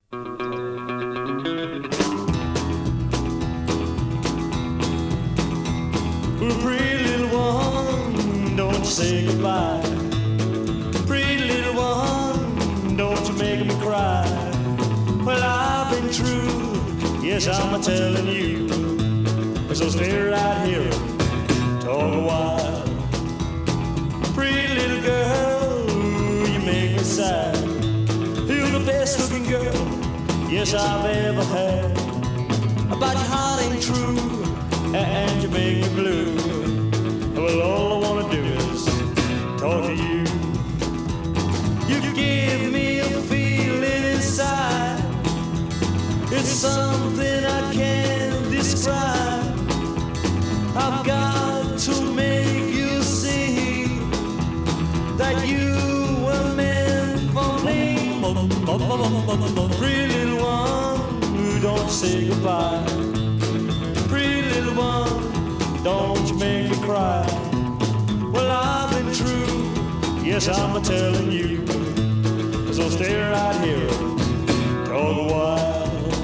Pretty little one, don't you say goodbye. Pretty little one, don't you make me cry. Well, I've been true, yes, I'm a-telling you. So stay right here, talk a while. Pretty little girl, you make me sad. You're the best looking girl, yes, I've ever had. But your heart ain't true, and you make me blue. Well, all I wanna do is talk to you. You give me a feeling inside. It's something I can't describe. I've got to make you see that you were meant for me. Pretty little one, who don't say goodbye. Pretty little one, don't you make me cry. Well, I've been true, yes, I'm a-telling you. So stay right here, talk a while.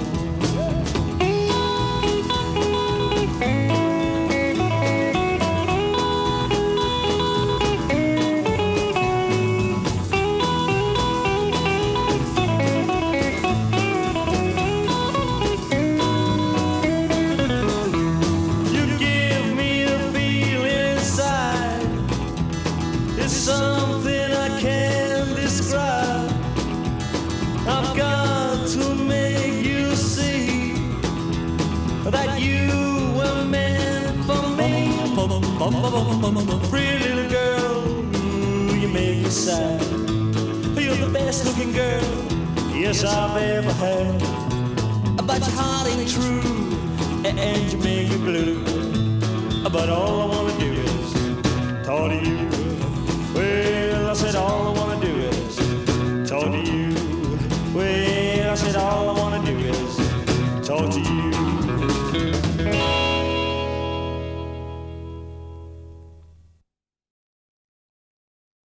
Something I can't describe. I've got to make you see that you were meant for me. Pretty little girl, ooh, you make me sad. You're the best looking girl, yes, I've ever had. But your heart ain't true, and you make me blue. But all I wanna do is talk to you.